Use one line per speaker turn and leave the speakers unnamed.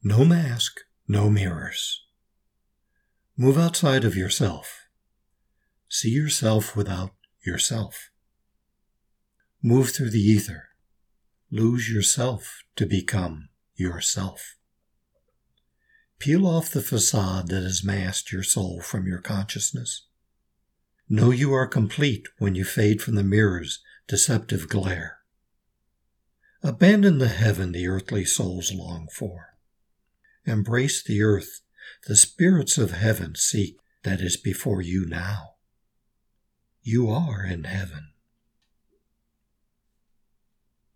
No mask, no mirrors. Move outside of yourself. See yourself without yourself. Move through the ether. Lose yourself to become yourself. Peel off the facade that has masked your soul from your consciousness. Know you are complete when you fade from the mirror's deceptive glare. Abandon the heaven the earthly souls long for. Embrace the earth the spirits of heaven seek that is before you now. You are in heaven.